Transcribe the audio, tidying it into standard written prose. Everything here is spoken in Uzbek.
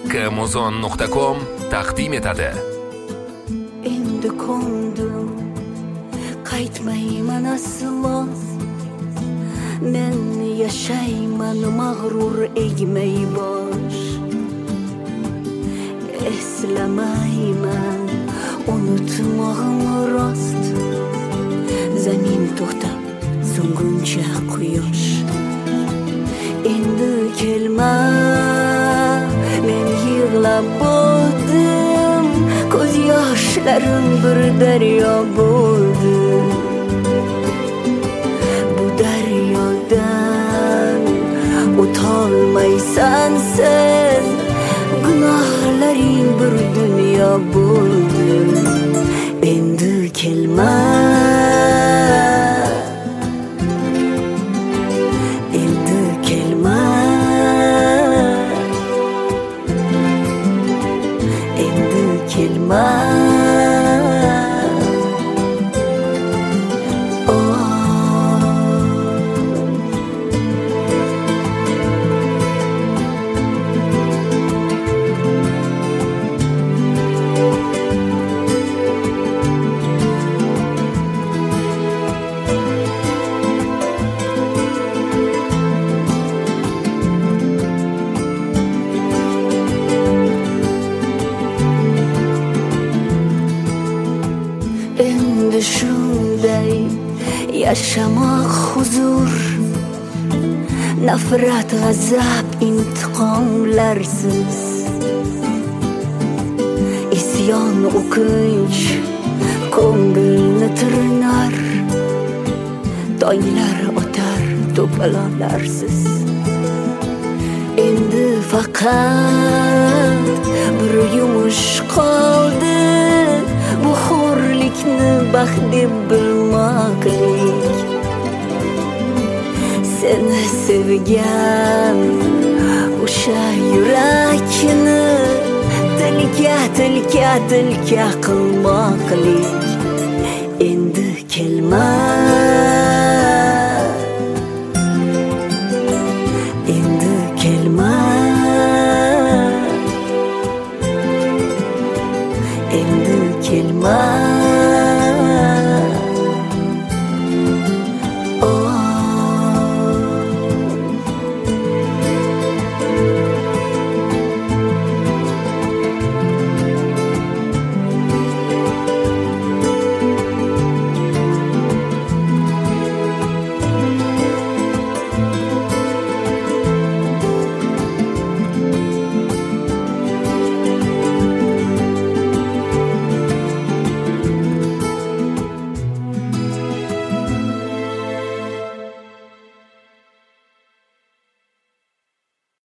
kmuzon.com taqdim etadi. Endi ko'ndim, qaytmayman aslo. Men yashayman mag'rur egmay bosh. Eslamayman, unutmog'im rost. Zamin to'xtab, so'nguncha quyosh. Endi kelma, men yig'lab bo'ldim. Ko'z yoshlarim bir daryo bo'ldi. Bu daryodan o'tolmaysan sen. Gunohlaring bir dunyo bo'ldi. Endi kelma, endi kelma, endi kelma. Endi shunday yashamoq huzur, nafrat, g'azab, intiqomlarsiz. Isyon, o'kinch ko'ngilni tirnar, tonglar o'tar to'polonlarsiz. Endi faqat bir yumush qoldi, bu xo'rlikni baxt deb bilmoqlik. Seni sevgan o'sha yurakni tilka qilmoqlik. Endi kelma,